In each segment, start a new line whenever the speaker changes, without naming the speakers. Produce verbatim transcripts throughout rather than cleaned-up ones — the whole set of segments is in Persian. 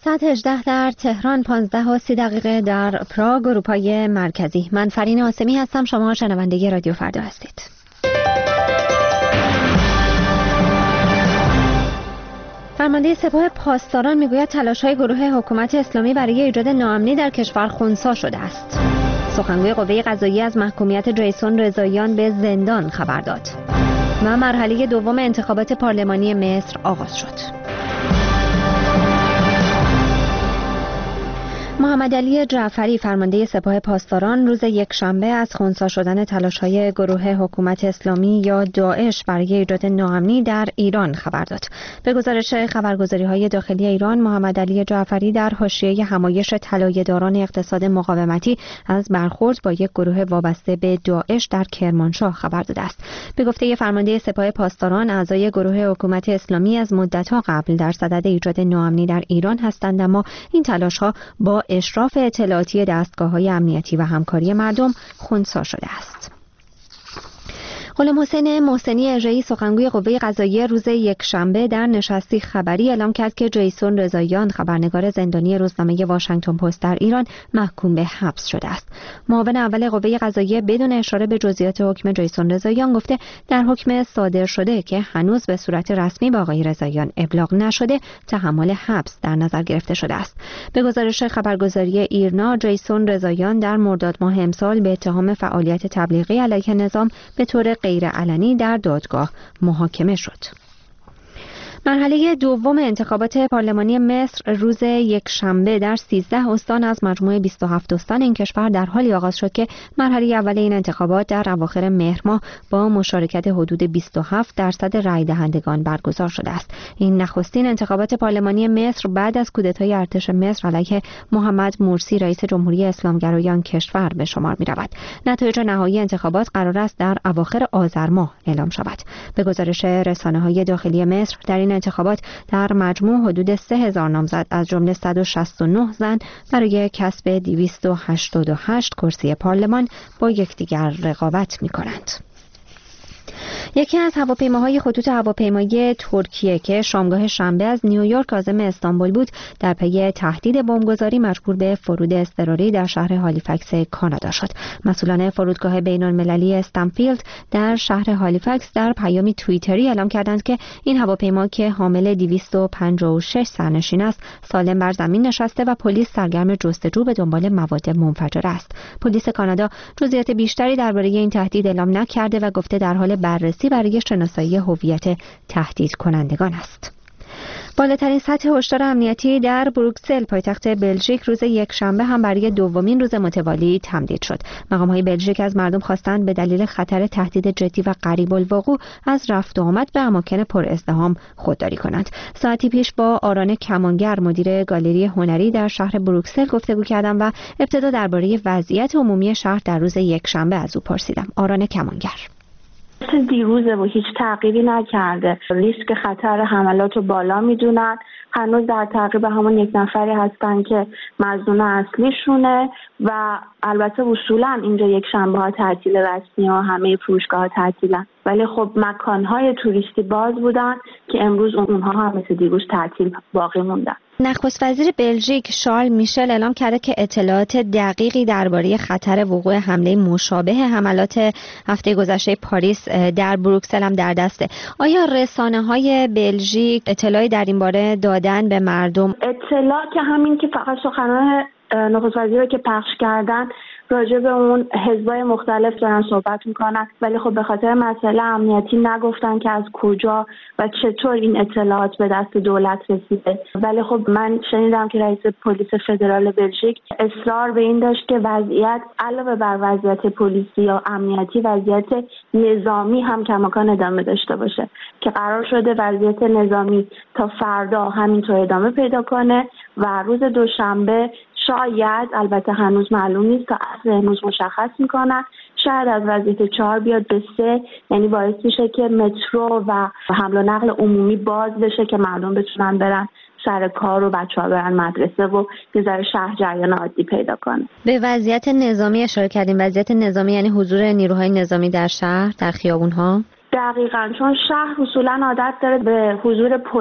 ساعت هجده در تهران، پانزده و سی دقیقه در پراگ، اروپای مرکزی. من فرین آسمی هستم، شما شنونده رادیو فردا هستید. فرمانده سپاه پاسداران میگوید تلاش‌های گروه حکومت اسلامی برای ایجاد ناامنی در کشور خنثی شده است. سخنگوی قوه قضاییه از محکومیت جیسون رضاییان به زندان خبر داد. و مرحله دوم انتخابات پارلمانی مصر آغاز شد. محمد علی جعفری فرمانده سپاه پاسداران روز یکشنبه از خنثی شدن تلاش‌های گروه حکومت اسلامی یا داعش برای ایجاد ناامنی در ایران خبر داد. به گزارش خبرگزاری‌های داخلی ایران، محمد علی جعفری در حاشیه همایش طلایه‌داران اقتصاد مقاومتی از برخورد با یک گروه وابسته به داعش در کرمانشاه خبر داده است. به گفته فرمانده سپاه پاسداران، اعضای گروه حکومت اسلامی از مدت‌ها قبل در صدد ایجاد ناامنی در ایران هستند، اما این تلاش‌ها با اشراف اطلاعاتی دستگاه‌های امنیتی و همکاری مردم خنثی شده است. غلام حسین محسنی اژه‌ای سخنگوی قوه قضاییه روز یکشنبه در نشستی خبری اعلام کرد که جیسون رضاییان خبرنگار زندانی روزنامه واشنگتن پست در ایران محکوم به حبس شده است. معاون اول قوه قضاییه بدون اشاره به جزئیات حکم جیسون رضاییان گفته در حکم صادر شده که هنوز به صورت رسمی به آقای رضاییان ابلاغ نشده، تحمل حبس در نظر گرفته شده است. به گزارش خبرگزاری ایرنا، جیسون رضاییان در مرداد ماه امسال به اتهام فعالیت تبلیغی علیه نظام به طور غیر علنی در دادگاه محاکمه شد. مرحله دوم انتخابات پارلمانی مصر روز یکشنبه در سیزده استان از مجموع بیست و هفت استان این کشور در حالی آغاز شد که مرحله اول این انتخابات در اواخر مهر ماه با مشارکت حدود بیست و هفت درصد رای دهندگان برگزار شده است. این نخستین انتخابات پارلمانی مصر بعد از کودتای ارتش مصر علیه محمد مرسی رئیس جمهوری اسلامگرایان کشور به شمار می رود. نتایج نهایی انتخابات قرار است در اواخر آذر ماه اعلام شود. به گزارش رسانه‌های داخلی مصر، در این انتخابات در مجموع حدود سه هزار نامزد از جمله صد و شصت و نه زن برای کسب دویست و هشتاد و هشت کرسی پارلمان با یکدیگر رقابت می‌کنند. یکی از هواپیماهای خطوط هواپیمایی ترکیه که شامگاه شنبه از نیویورک عازم استانبول بود، در پی تهدید بمبگذاری مجبور به فرود اضطراری در شهر هالیفکس کانادا شد. مسئولان فرودگاه بین‌المللی استنفیلد در شهر هالیفکس در پیامی توییتری اعلام کردند که این هواپیما که حامل دویست و پنجاه و شش سرنشین است، سالم بر زمین نشسته و پلیس سرگرم جستجو به دنبال مواد منفجره است. پلیس کانادا جزئیات بیشتری درباره این تهدید اعلام نکرده و گفته در حال بررسی برای شناسایی هویت تهدید کنندگان است. بالاترین سطح هشدار امنیتی در بروکسل پایتخت بلژیک روز یکشنبه هم برای دومین روز متوالی تمدید شد. مقام‌های بلژیک از مردم خواستند به دلیل خطر تهدید جدی و قریب الوقوع از رفت و آمد به اماکن پر ازدحام خودداری کنند. ساعتی پیش با آران کمانگر، مدیر گالری هنری در شهر بروکسل گفتگو کردم و ابتدا درباره وضعیت عمومی شهر در روز یکشنبه از او پرسیدم. آران کمانگر:
دیروزه و هیچ تغییری نکرده. ریسک خطر حملات رو بالا میدونن. هنوز در تعقیب همون یک نفری هستن که مظنون اصلیشونه و البته اصولا اینجا یک شنبه ها تعطیل رسمی و همه فروشگاه ها تعطیلن، ولی خب مکانهای توریستی باز بودن که امروز اونها هم مثل دیروز تعطیل باقی موندن.
نخست وزیر بلژیک شارل میشل اعلام کرده که اطلاعات دقیقی درباره خطر وقوع حمله مشابه حملات هفته گذشته پاریس در بروکسل هم در دسته. آیا رسانه‌های بلژیک اطلاعی در این باره دادن به مردم؟
اطلاع که همین که فقط سخنان نخست وزیر رو که پخش کردن راجع به اون حزبای مختلف دارن صحبت میکنن، ولی خب به خاطر مسئله امنیتی نگفتن که از کجا و چطور این اطلاعات به دست دولت رسیده. ولی خب من شنیدم که رئیس پلیس فدرال بلژیک اصرار به این داشت که وضعیت علاوه بر وضعیت پلیسی یا امنیتی، وضعیت نظامی هم کماکان ادامه داشته باشه که قرار شده وضعیت نظامی تا فردا همینطور ادامه پیدا کنه و روز دوشنبه شاید، البته هنوز معلوم نیست تا اصل امروز مشخص میکنن، شاید از وضعیت چهار بیاد به سه، یعنی باعث میشه که مترو و حمل و نقل عمومی باز بشه که مردم بتونن برن سر کار و بچه‌ها برن مدرسه و یه ذره شهر جریان عادی پیدا کنه.
به وضعیت نظامی اشاره کردیم. وضعیت نظامی یعنی حضور نیروهای نظامی در شهر، در خیابون‌ها؟
دقیقاً، چون شهر اصولاً عادت داره به حضور پلیس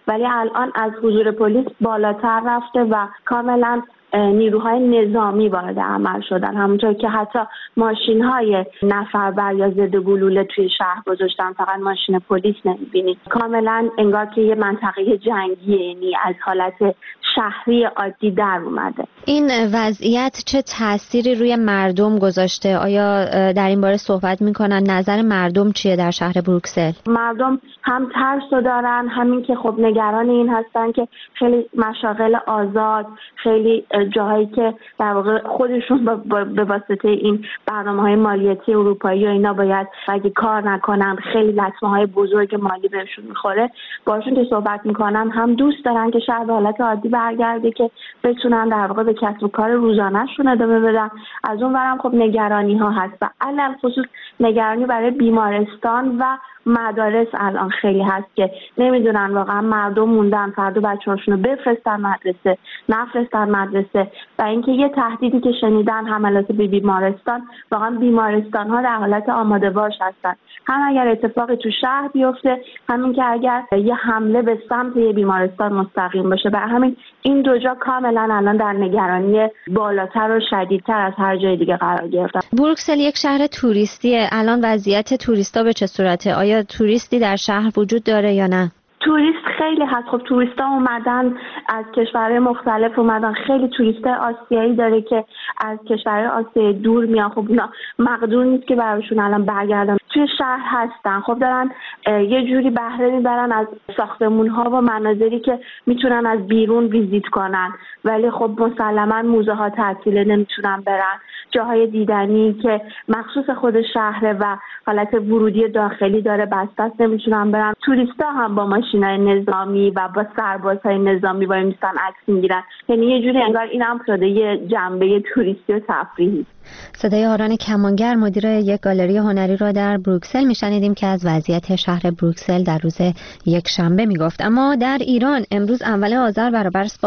ولی الان از حضور پلیس بالاتر رفته و کاملا نیروهای نظامی وارد عمل شدن، همونطور که حتی ماشین‌های نفربر یا ضد گلوله توی شهر گذاشتن، فقط ماشین پلیس نمی‌بینید. کاملا انگار که یه منطقه جنگیه، یعنی از حالت شهری عادی در اومده.
این وضعیت چه تأثیری روی مردم گذاشته؟ آیا در این باره صحبت می‌کنن؟ نظر مردم چیه در شهر بروکسل؟
مردم هم ترس دارن، همین که خب نگران این هستن که خیلی مشاغل آزاد، خیلی جاهایی که در واقع خودشون به واسطه این برنامه‌های مالیاتی اروپایی و اینا باید اگه کار نکنن خیلی لطمه‌های بزرگ مالی بهشون میخوره، باشون که صحبت میکنن هم دوست دارن که شهر به حالت عادی برگرده که بتونن در واقع به کسب و کار روزانه‌شون ادامه بدن. از اون ورم خب نگرانی‌ها هست و علل خصوص نگرانی برای بیمارستان و مدارس الان خیلی هست که نمیدونن واقعا مردم موندن فردا بچه‌هاشون رو بفرستن مدرسه نفرستن مدرسه، و اینکه یه تهدیدی که شنیدن حملات به بیمارستان، واقعا بیمارستان ها در حالت آماده باش هستن، هم اگر اتفاقی تو شهر بیفته، همین که اگر یه حمله به سمت یه بیمارستان مستقیم باشه. برای همین این دو جا کاملا الان در نگرانی بالاتر و شدیدتر از هر جای دیگه قرار گرفتن.
بروکسل یک شهر توریستیه، الان وضعیت توریستا به چه صورته؟ آیا توریستی در شهر وجود داره یا نه؟
توریست خیلی هست. خب توریستا اومدن از کشورهای مختلف اومدن، خیلی توریست آسیایی داره که از کشورهای آسیای دور میان. خب اونا مقدور نیست که براشون الان برگردن توی شهر هستن، خب دارن یه جوری بهره میبرن از ساختمون‌ها و مناظری که میتونن از بیرون ویزیت کنن، ولی خب مسلما موزه ها تعطیله نمیتونن برن، جاهای دیدنی که مخصوص خود شهره و حالت ورودی داخلی داره بسته است نمیتونن برن. توریستا هم با ماشینای نظامی و با سربازهای نظامی وای میستن عکس میگیرن، یعنی یه جوری انگار این هم شده یه جنبه توریستی و تفریحی.
صدای آران کمانگر مدیر یک گالری هنری را در بروکسل میشنیدیم که از وضعیت شهر بروکسل در روز یک شنبه میگفت. اما در ایران امروز اول آذر برابر است با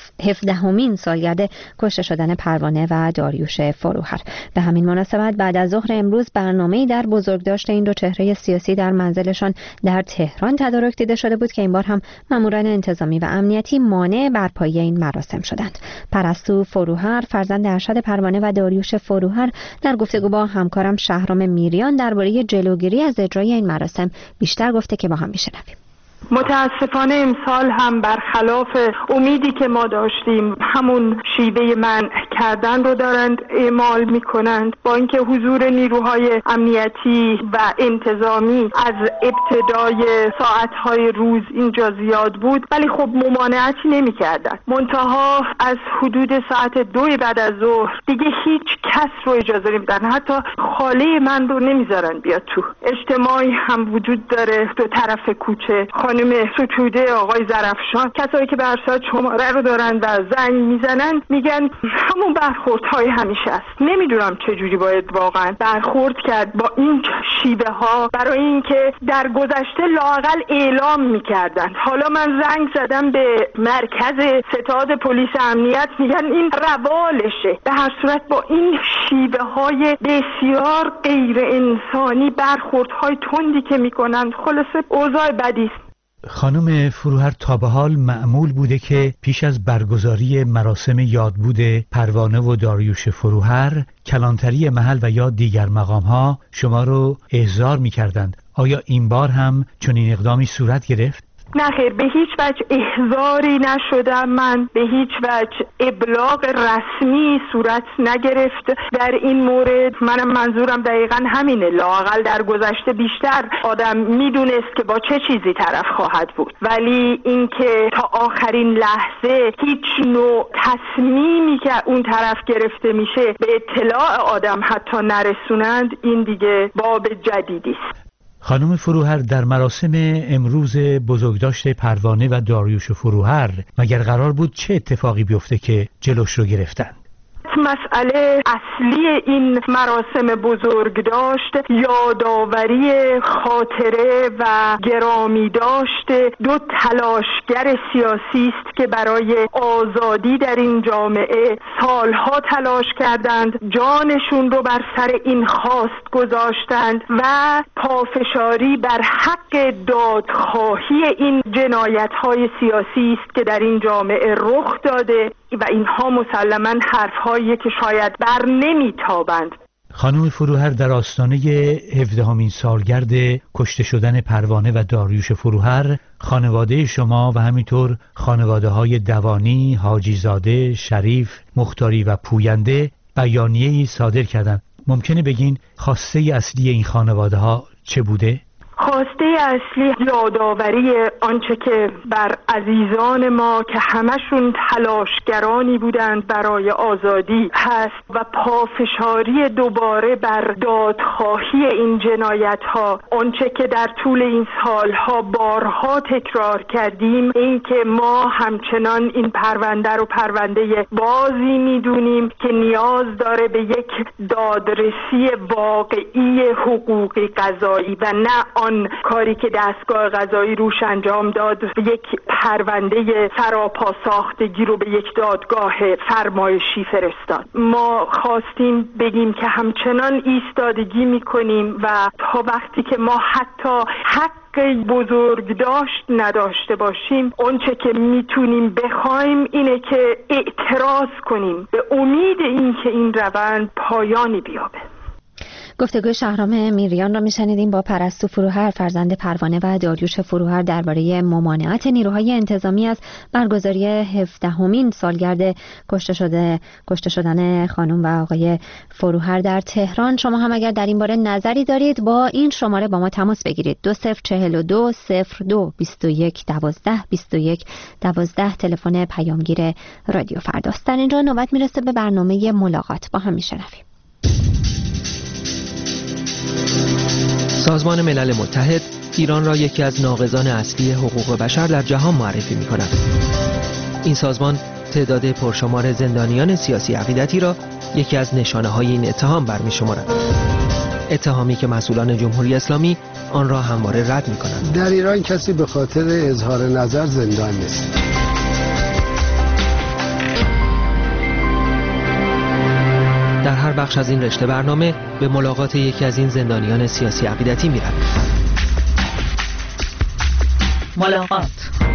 هفدهمین سالگرد کشته شدن پروانه و داریوش فروهر. به همین مناسبت بعد از ظهر امروز برنامه‌ای در بزرگداشت این دو چهره سیاسی در منزلشان در تهران تدارک دیده شده بود که این بار هم ماموران انتظامی و امنیتی مانع برپایی این مراسم شدند. پرستو فروهر فرزند ارشد پروانه و داریوش فروهر در گفتگو با همکارم شهرام میریان درباره جلوگیری از اجرای این مراسم بیشتر گفته که با هم میشنویم.
متاسفانه امسال هم برخلاف امیدی که ما داشتیم همون شیوه منع کردن رو دارند اعمال میکنند، با اینکه حضور نیروهای امنیتی و انتظامی از ابتدای ساعتهای روز اینجا زیاد بود، ولی خب ممانعتی نمیکردند. منتها از حدود ساعت دو بعد از ظهر دیگه هیچ کس رو اجازه نمیدن، حتی خاله من رو نمیذارن بیاد تو. اجتماعی هم وجود داره دو طرف کوچه، خانم ستوده، آقای زرفشان، کسایی که به هر صورت شماره رو دارن و زنگ میزنن میگن همون برخوردهای همیشه است. نمیدونم چجوری باید واقعا برخورد کرد با این شیوه ها، برای اینکه در گذشته لااقل اعلام میکردن. حالا من زنگ زدم به مرکز ستاد پلیس امنیت، میگن این روالشه. به هر صورت با این شیوه های بسیار غیر انسانی، برخوردهای تندی که میکنن، خلاصه اوضاع بدی است.
خانم فروهر تا به حال معمول بوده که پیش از برگزاری مراسم یادبود پروانه و داریوش فروهر کلانتری محل و یا دیگر مقام‌ها شما رو احضار می‌کردند. آیا این بار هم چنین اقدامی صورت گرفت؟
نه خیر، به هیچ وجه احضاری نشدم، من به هیچ وجه ابلاغ رسمی صورت نگرفت در این مورد. منم منظورم دقیقاً همینه، لااقل در گذشته بیشتر آدم میدونست که با چه چیزی طرف خواهد بود، ولی اینکه تا آخرین لحظه هیچ نوع تصمیمی که اون طرف گرفته میشه به اطلاع آدم حتی نرسونند، این دیگه باب جدیدی است.
خانم فروهر، در مراسم امروز بزرگداشت پروانه و داریوش فروهر مگر قرار بود چه اتفاقی بیفته که جلوش رو گرفتن؟
مسئله اصلی این مراسم بزرگ داشت یادآوری خاطره و گرامی داشت دو تلاشگر سیاسی است که برای آزادی در این جامعه سالها تلاش کردند، جانشون رو بر سر این خواست گذاشتند و پافشاری بر حق دادخواهی این جنایت‌های سیاسی است که در این جامعه رخ داده و اینها مسلماً حرف‌هایی که شاید بر نمیتابند.
خانم فروهر، در آستانه هفدهمین سالگرد کشته شدن پروانه و داریوش فروهر، خانواده شما و همینطور خانواده‌های دوانی، حاجی زاده، شریف، مختاری و پوینده بیانیه‌ای صادر کردند. ممکنه بگین خواسته اصلی این خانواده‌ها چه بوده؟
خواسته اصلی یادآوری آنچه که بر عزیزان ما که همشون تلاشگرانی بودند برای آزادی هست و پافشاری دوباره بر دادخواهی این جنایت ها. آنچه که در طول این سالها بارها تکرار کردیم این که ما همچنان این پرونده رو پرونده بازی میدونیم که نیاز داره به یک دادرسی واقعی حقوقی قضایی و نه آن کاری که دستگاه قضایی روش انجام داد، یک پرونده سراپا ساختگی رو به یک دادگاه فرمایشی فرستاد. ما خواستیم بگیم که همچنان ایستادگی میکنیم و تا وقتی که ما حتی حق بزرگ داشت نداشته باشیم، اونچه که میتونیم بخوایم اینه که اعتراض کنیم به امید اینکه این روند پایانی بیابه.
گفتگوی شهرام میریان را میشنیدیم با پرستو فروهر، فرزند پروانه و داریوش فروهر، درباره ممانعت نیروهای انتظامی از برگزاری هفدهمین سالگرد کشته شده کشته شدن خانم و آقای فروهر در تهران. شما هم اگر در این باره نظری دارید با این شماره با ما تماس بگیرید. دو صفر چهل و دو صفر دو بیست و یک دوازده بیست و یک دوازده تلفن پیامگیر رادیو فرداست. در اینجا نوبت میرسه به برنامه ملاقات. با هم میشنویم.
سازمان ملل متحد ایران را یکی از ناقضان اصلی حقوق بشر در جهان معرفی می کند. این سازمان تعداد پرشمار زندانیان سیاسی عقیدتی را یکی از نشانه های این اتهام برمی شمارد. اتهامی که مسئولان جمهوری اسلامی آن را همواره رد می کنند.
در ایران کسی به خاطر اظهار نظر زندان نیست.
در هر بخش از این رشته برنامه به ملاقات یکی از این زندانیان سیاسی عقیدتی می رویم.
ملاقات.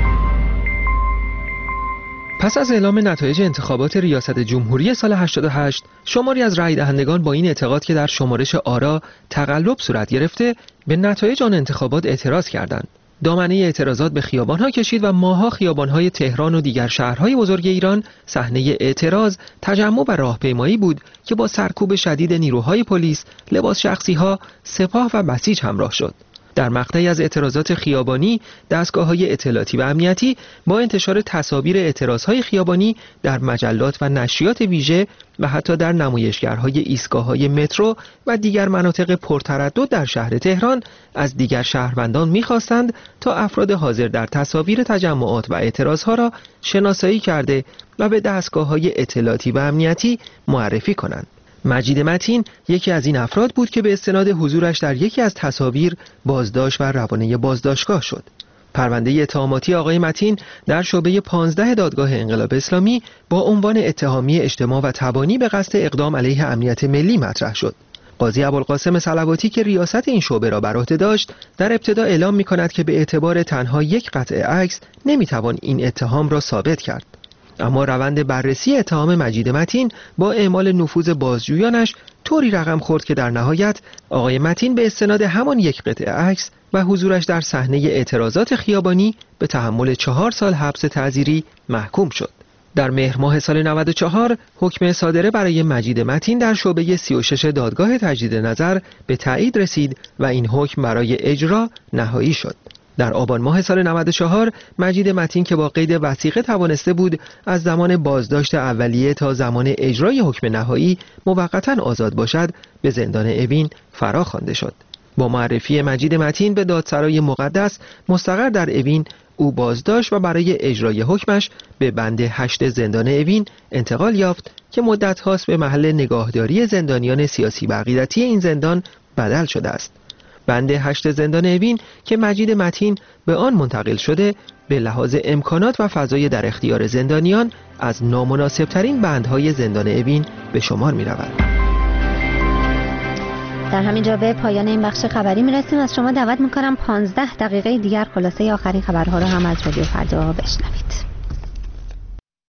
پس از اعلام نتایج انتخابات ریاست جمهوری سال هشتاد و هشت، شماری از رای دهندگان با این اعتقاد که در شمارش آرا تقلب صورت گرفته، به نتایج آن انتخابات اعتراض کردند. دامنه اعتراضات به خیابان‌ها کشید و ماه‌ها خیابان‌های تهران و دیگر شهرهای بزرگ ایران صحنه اعتراض، تجمع و راهپیمایی بود که با سرکوب شدید نیروهای پلیس، لباس شخصی‌ها، سپاه و بسیج همراه شد. در مقطعی از اعتراضات خیابانی، دستگاه‌های اطلاعاتی و امنیتی با انتشار تصاویر اعتراضهای خیابانی در مجلات و نشریات ویژه و حتی در نمایشگرهای ایستگاه‌های مترو و دیگر مناطق پرتردد در شهر تهران از دیگر شهروندان می‌خواستند تا افراد حاضر در تصاویر تجمعات و اعتراضها را شناسایی کرده و به دستگاه‌های اطلاعاتی و امنیتی معرفی کنند. مجید متین یکی از این افراد بود که به استناد حضورش در یکی از تصاویر بازداشت و روانه بازداشتگاه شد. پرونده اتهاماتی آقای متین در شعبه پانزده دادگاه انقلاب اسلامی با عنوان اتهامی اجتماع و تبانی به قصد اقدام علیه امنیت ملی مطرح شد. قاضی ابوالقاسم صلواتی که ریاست این شعبه را بر عهده داشت، در ابتدا اعلام می‌کند که به اعتبار تنها یک قطعه عکس نمی‌توان این اتهام را ثابت کرد. اما روند بررسی اتهام مجید متین با اعمال نفوذ بازجویانش طوری رقم خورد که در نهایت آقای متین به استناد همان یک قطعه عکس و حضورش در صحنه اعتراضات خیابانی به تحمل چهار سال حبس تعزیری محکوم شد. در مهر ماه سال نود و چهار حکم صادره برای مجید متین در شعبه سی و شش دادگاه تجدید نظر به تایید رسید و این حکم برای اجرا نهایی شد. در آبان ماه سال نود و چهار مجید متین که با قید وثیقه توانسته بود از زمان بازداشت اولیه تا زمان اجرای حکم نهایی موقتا آزاد باشد، به زندان اوین فرا خوانده شد. با معرفی مجید متین به دادسرای مقدس مستقر در اوین، او بازداشت و برای اجرای حکمش به بند هشت زندان اوین انتقال یافت که مدت هاست به محل نگاهداری زندانیان سیاسی و عقیدتی این زندان بدل شده است. بند هشت زندان اوین که مجید متین به آن منتقل شده به لحاظ امکانات و فضای در اختیار زندانیان از نامناسبترین بندهای زندان اوین به شمار می رود.
در همین جا به پایان این بخش خبری می رسیم. از شما دعوت می کنم پانزده دقیقه دیگر خلاصه آخرین خبرها را هم از رادیو فردا بشنوید.